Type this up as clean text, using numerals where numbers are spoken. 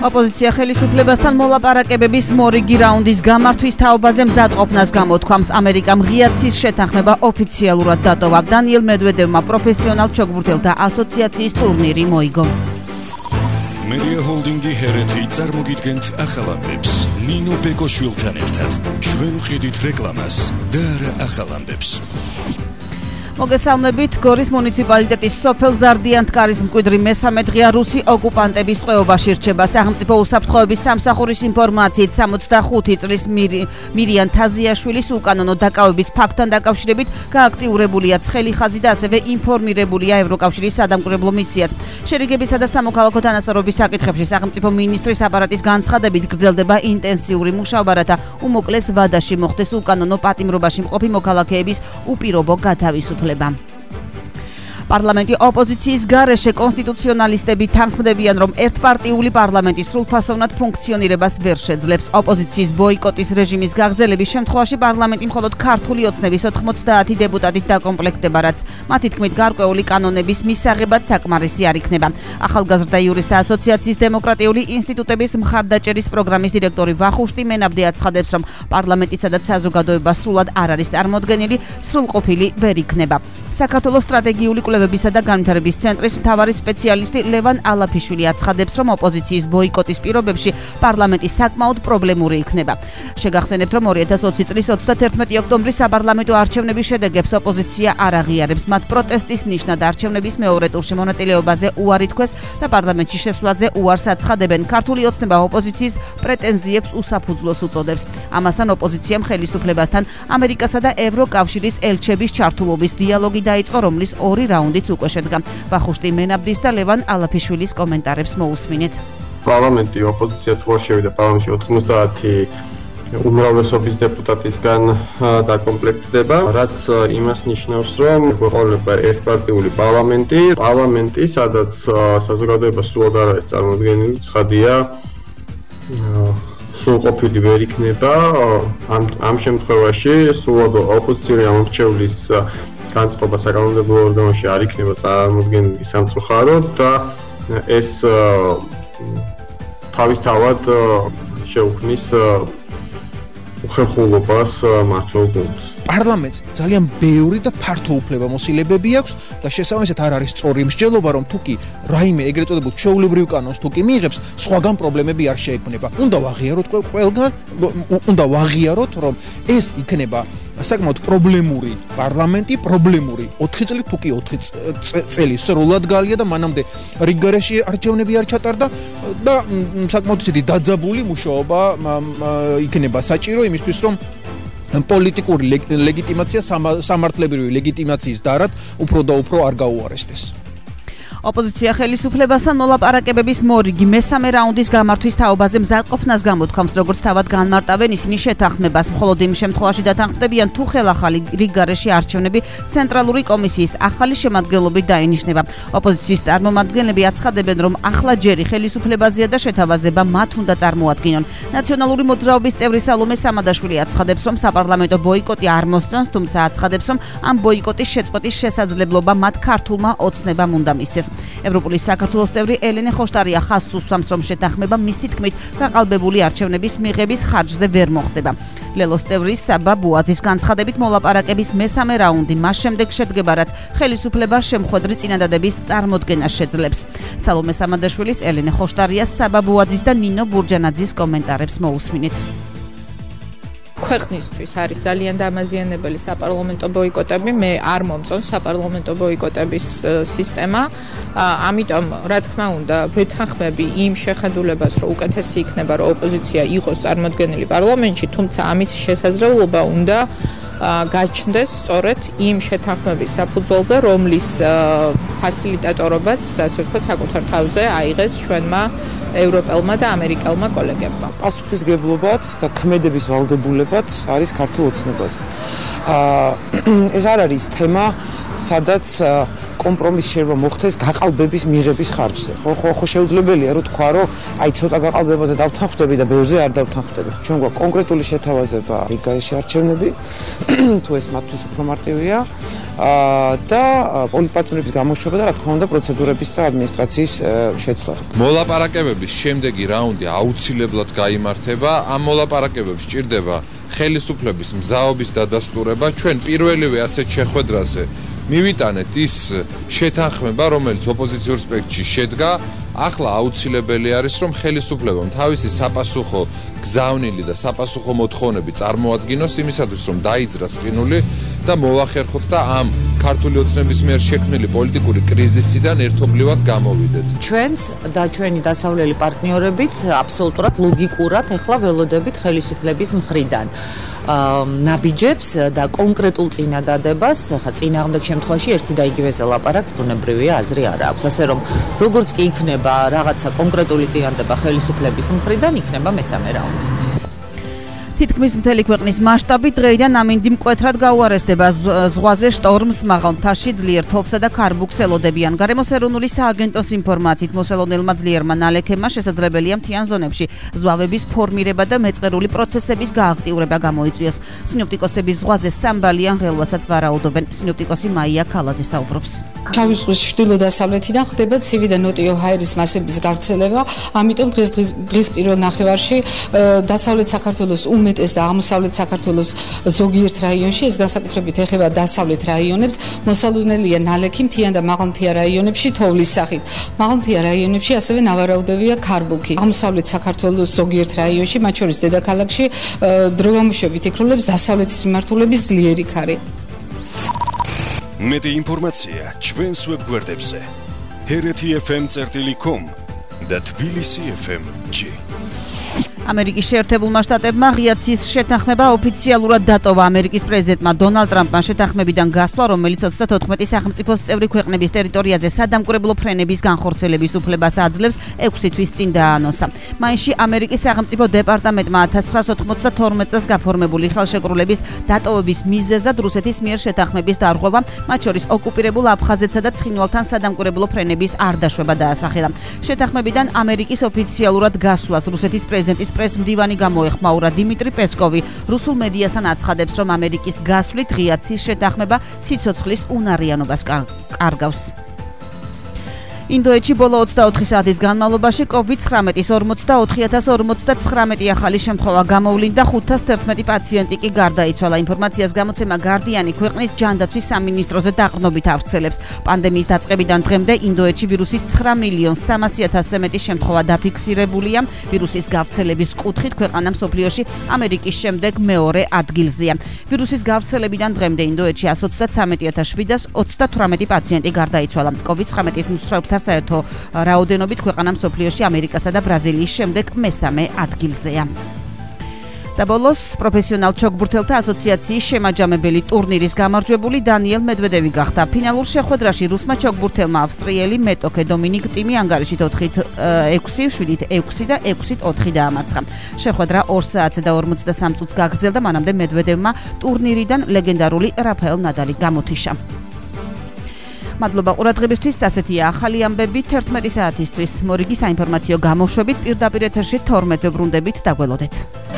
ოპოზიცია ხელისუფლებასთან მოლაპარაკებების მორიგი რაუნდის გამართვის თაობაზე მზადყოფნას გამოთქვამს. ამერიკამ ღია ცის შეთანხმება ოფიციალურად დატოვა. დანიელ მედვედევმა პროფესიონალ ჩოგბურთელთა ასოციაციის ტურნირი მოიგო. Media Holding-ი ჰერეთი წარმოგიდგენთ ახალ ამბებს. ნინო ბეკოშვილთან ერთად. ჩვენ ვყიდით რეკლამას და არა ახალ ამბებს. მოგესალმებით. გორის მუნიციპალიტეტის სოფელ ზარდიანთკარის მკვიდრი მესამე დღეა რუსი ოკუპანტების ტყვეობაში რჩება. სახელმწიფო უსაფრთხოების სამსახურის ინფორმაციით 65 წლის მირიან თაზიაშვილის უკანონო დაკავების ფაქტთან დაკავშირებით გააქტიურებულია ცხელი ხაზი და ასევე ინფორმირებულია ევროკავშირის სადამკვირვებლო მისიაც. შერიგებისა და სამოქალაქო თანასწორობის საკითხებში სახელმწიფო მინისტრის აპარატის განცხადებით გრძელდება ინტენსიური მუშაობა, რათა უმოკლეს ვადაში მოხდეს უკანონო პატიმრობაში მყოფი მოქალაქეების უპირობო გათავისუფლება. პარლამენტი ოპოზიციის გარეშე კონსტიტუციონალისტები თანხმდებიან, რომ ერთპარტიული პარლამენტის სრულფასოვნად ფუნქციონირებას ვერ შეძლებს. ოპოზიციის ბოიკოტის რეჟიმის გაგრძელების შემთხვევაში პარლამენტი მხოლოდ ქართული ოცნების 90 დეპუტატით დაკომპლექტდება, რაც მათი თქმით გარკვეული კანონების მისაღებად საკმარისი არ იქნება. ახალგაზრდა იურისტთა ასოციაციის დემოკრატიული ინსტიტუტების მხარდაჭერის პროგრამის დირექტორი ვახუშტი მენაბდი აცხადებს, რომ პარლამენტისა და საზოგადოება სრულად არ არის წარმოდგენილი, სრულყოფილი ვერ იქნება. საქართველოს სტრატეგიული კვლევებისა და განვითარების ცენტრის მთავარი სპეციალისტი ლევან ალაფიშვილი აცხადებს, რომ ოპოზიციის ბოიკოტის პირობებში პარლამენტი საკმაოდ პრობლემური იქნება. შეგახსენებთ, რომ 2020 წლის 31 ოქტომბრის საპარლამენტო არჩევნების შედეგებს ოპოზიცია არ აღიარებს. მათ პროტესტის ნიშნად არჩევნების მეორე ტურში მონაწილეობაზე უარი თქვეს და პარლამენტში შესვლაზე უარს აცხადებენ. ქართული ოცნება ოპოზიციის პრეტენზიებს უსაფუძვლოს უწოდებს. ამასთან ოპოზიციამ ხელისუფლებასთან ამერიკასა და ევროკავშირის ელჩების ჩართულობის დიალოგი დაიწყო, რომლის ორი რაუნდიც უკვე შედგა. ვახუშტი მენაბდის და ლევან ალაფიშვილის კომენტარებს მოусმინეთ. პარლამენტი ოპოზიცია თუ არ შევიდა პარლამენტში 90 უმრავლესობის დეპუტატისგან დაკომპლექტდება, რაც იმას ნიშნავს, რომ გვეყოლება ერთპარტიული პარლამენტი, სადაც საზოგადოება სრულად არ არის წარმოდგენილი, ცხადია, სრულყოფილი ვერ იქნება. ამ შემთხვევაში სრულად ოპოზიციური ამორჩევლის განწყობა საკანონმდებლო ორგანოში არ იქნება წარმოდგენილი სამწუხაროდ და ეს თავისთავად შეუქმნის უხერხულობას მართლ გუნდს. პარლამენტს ძალიან ბევრი და ფართო უფლებამოსილებები აქვს და შესაბამისად არ არის სწორი მსჯელობა, რომ თუ კი რაიმე ეგრეთ წოდებულ ჩვეულებრივ კანონს თუ კი მიიღებს, სხვაგან პრობლემები არ შეექმნება. უნდა ვაღიაროთ, რომ ეს იქნება საკმაოდ პრობლემური პარლამენტი, პრობლემური 4 წელი თუ კი 4 წელი სრულად გალია და მანამდე რიგგარეში არჩევნები არ ჩატარდა და საკმაოდ ისეთი დაძაბული მუშაობა იქნება საჭირო იმისთვის, რომ პოლიტიკური ლეგიტიმაცია სამართლებრივი ლეგიტიმაციის დარად უფრო და უფრო არ გაუარესდეს. ოპოზიცია ხელისუფლებასთან მოლაპარაკებების მორიგი მესამე რაუნდის გამართვის თაობაზე მზადყოფნას გამოთქვამს, როგორც თავად განმარტავენ ისინი შეთანხმებას. მხოლოდ იმ შემთხვევაში დათანხმდებიან, თუ ხელახალი რიგგარეში არჩევნები ცენტრალური კომისიის ახალი შემადგენლობით დაინიშნება. ოპოზიციის წარმომადგენლები აცხადებენ, რომ ახლა ჯერი ხელისუფლებაზეა და შეთავაზება მათ უნდა წარმოადგინონ. ნაციონალური მოძრაობის წევრი სალომე სამადაშვილი აცხადებს, რომ საპარლამენტო ბოიკოტი არ მოსწონს, თუმცა აცხადებს, რომ ამ ბოიკოტის შეწყვეტის შესაძლებლობა მათ ქართულმა ოცნებამ უნდა მისცეს. ევროპულის საქართველოს წევრი ელენე ხოშტარია ხაზს უსვამს, რომ შეთანხმება მისი თქმით გაყალბებული არჩევნების მიღების ხარჯზე ვერ მოხდება. ლელოს წევრის საბა ბუაძის განცხადებით მოლაპარაკების მესამე რაუნდი მას შემდეგ შედგება, რაც ხელისუფლება შემხვედრი წინადადების წარმოდგენას შეძლებს. სალომე სამადაშვილის, ელენე ხოშტარიას, საბა ბუაძის და ნინო ბურჯანაძის კომენტარებს მოусმინეთ. ქვეყნისთვის არის ძალიან დამაზიანებელი საპარლამენტო ბოიკოტები. მე არ მომწონს საპარლამენტო ბოიკოტების სისტემა. ამიტომ, რა თქმა უნდა, ვეთანხმები იმ შეხედულებას, რომ უკეთესი იქნება, რომ ოპოზიცია იყოს წარმოდგენილი პარლამენტში, თუმცა ამის შესაძლებლობა უნდა გაჩნდეს სწორედ იმ შეთანხმების საფუძველზე, რომლის ფასილიტატორობაც, ასე ვთქვათ, საკუთარ თავზე აიღეს ჩვენმა ევროპელმა და ამერიკელმა კოლეგებმა. პასუხისგებლობაც და ქმედების ვალდებულებაც არის ქართულ ოცნებაზე. ეს არ არის თემა, სადაც კომპრომისი შეიძლება მოხდეს გაყალბების მიღების ხარჯზე. ხო შეუძლებელია რომ თქვა, რომ აი ცოტა გაყალბებაზე დავთანხმდები და ბევრზე არ დავთანხმდები. ჩვენ გვაქვს კონკრეტული შეთავაზება რიგგარეში არჩევნები, თუ ეს მათთვის უფრო მარტივია. და პოლიტპატიმრების გამოშვება და რა თქმა უნდა პროცედურების და ადმინისტრაციის შეცვლა. მოლაპარაკებების შემდეგი რაუნდი აუცილებლად გაიმართება. ამ მოლაპარაკებებს სჭირდება ხელისუფლების მზაობის დადასტურება. ჩვენ პირველივე ასეთ შეხვედრაზე მივიტანეთ ის შეთანხმება, რომელიც ოპოზიციურ სპექტრში შედგა. ახლა აუცილებელი არის, რომ ხელისუფლებამ თავისი საპასუხო გზავნილი და საპასუხო მოთხოვნები წარმოადგინოს იმისათვის, რომ დაიძრას ყინული და მოვახერხოთ და ამ ქართული ოცნების მიერ შექმნილი პოლიტიკური კრიზისიდან ერთობლივად გამოვიდეთ. ჩვენც და ჩვენი დასავლელი პარტნიორებიც აბსოლუტურად ლოგიკურად ეხლა ველოდებით ხელისუფლების მხრიდან ნაბიჯებს და კონკრეტულ წინადადებას, ხა წინააღმდეგ შემთხვევაში ერთი და იგივეზე ლაპარაკს ბუნებრივია აზრი არ აქვს. ასე რომ როგორც კი იქნება რაღაცა კონკრეტული წინადადება ხელისუფლების მხრიდან, იქნება მესამე რაუნდიც. თითქმის მთელი ქვეყნის მასშტაბით დღეიდან ამინდი მკვეთრად გაუარესდება ზღვაზე შტორმს მაღალ მთაში ძლიერ თოვსა და ქარბუქს ელოდებიან. გარემოს ეროვნული სააგენტოს ინფორმაციით მოსელონელმა ძლიერმა ნალექებმა შესაძლებელია მთიან ზონებში ზვავების ფორმირება და მეწყერული პროცესების გააქტიურება გამოიწვიოს. სინოპტიკოსები ზღვაზე სამბალიან ღელვასაც ვარაუდობენ. სინოპტიკოსი მაია ქალაძე საუბრობს. შავი ზღვის ჩრდილო-დასავლეთიდან ხდება ცივი და ნოტიო ჰაერის მასების გავრცელება, ამიტომ დღის პირველ ნახევარში დასავლეთ საქართველოს უმეტეს და აღმოსავლეთ საქართველოს ზოგიერთ რაიონში, ეს განსაკუთრებით ეხება დასავლეთ რაიონებს, მოსალოდნელია ნალექი მთიან და მაღალმთიან რაიონებში თოვლის სახით. მაღალმთიან რაიონებში ასევე ნავარაუდევია ქარბუქი. აღმოსავლეთ საქართველოს ზოგიერთ რაიონში, მათ შორის დედაქალაქში, დროგამოშვებით იქრულებს დასავლეთის მიმართულების ძლიერი ქარი. მეტი ინფორმაცია ჩვენს ვებგვერდებზე hereti.fm.com და tbilisi.fm.g. ამერიკის შეერთებულმა შტატებმა ღიაცის შეთანხმება ოფიციალურად დატოვა. ამერიკის პრეზიდენტმა დონალდ ტრამპმა შეთანხმებიდან გასვლა, რომელიც 34 სახელმწიფოს წევრი ქვეყნების ტერიტორიაზე სადამკვირვებლო ფრენების განხორციელების უფლებას აძლევს 6 თვის წინ დაანონსა. მაისში ამერიკის სახელმწიფო დეპარტამენტმა 1992 წელს გაფორმებული ხელშეკრულების დატოვების მიზეზად რუსეთის მიერ შეთანხმების დარღვევა, მათ შორის ოკუპირებულ აფხაზეთსა და ცხინვალთან სადამკვირვებლო ფრენების არ დაშვება დაასახელა. შეთანხმებიდან ამერიკის ოფიციალურად გასვლას რუსეთის პრეზიდენტის პრესმდივანი გამოეხმაურა. დიმიტრი პესკოვი რუსულ მედიასთან აცხადებს, რომ ამერიკის გასვლით ღიაცის შეთანხმება სიცოცხლის უნარიანობას კარგავს. ინდოეთში ბოლო 24 საათის განმავლობაში COVID-19-ის 44049 ახალი შემთხვევა გამოვლინდა, 511 პაციენტი კი გარდაიცვალა. ინფორმაციას გამოცემა გარდიანი ქვეყნის ჯანდაცვის სამინისტროზე დაყრდნობით ავრცელებს. პანდემიის დაწყებიდან დღემდე ინდოეთში ვირუსის 9.300.000-ზე მეტი შემთხვევა დაფიქსირებულია. ვირუსის გავრცელების კუთხით ქვეყანა მსოფლიოში ამერიკის შემდეგ მეორე ადგილზეა. ვირუსის გავრცელებიდან დღემდე ინდოეთში 133,728 პაციენტი გარდაიცვალა. COVID-19-ის მსხვერპლთა საერთო რაოდენობით ქვეყანა მსოფლიოში ამერიკასა და ბრაზილიის შემდეგ მესამე ადგილზეა. და ბოლოს პროფესიონალ ჩოგბურთელთა ასოციაციის შემაჯამებელი ტურნირის გამარჯვებული დანიელ მედვედევი გახდა. ფინალურ შეხვედრაში რუსმა ჩოგბურთელმა ავსტრიელი მეტოქე დომინიკ ტიმი ანგარიშით 4-6, 7-6 და 6-4 დაამარცხა. შეხვედრა 2 საათზე და 43 წუთს გაგრძელდა, მანამდე მედვედევმა ტურნირიდან ლეგენდარული რაფაელ ნადალი გამოთიშა. მადლობა ყურადღებისთვის. ასეთია ახალი ამბები 11 საათისთვის. მორიგი საინფორმაციო გამოშვებით პირდაპირ ეთერში 12-ზე ბრუნდებით. დაგველოდეთ.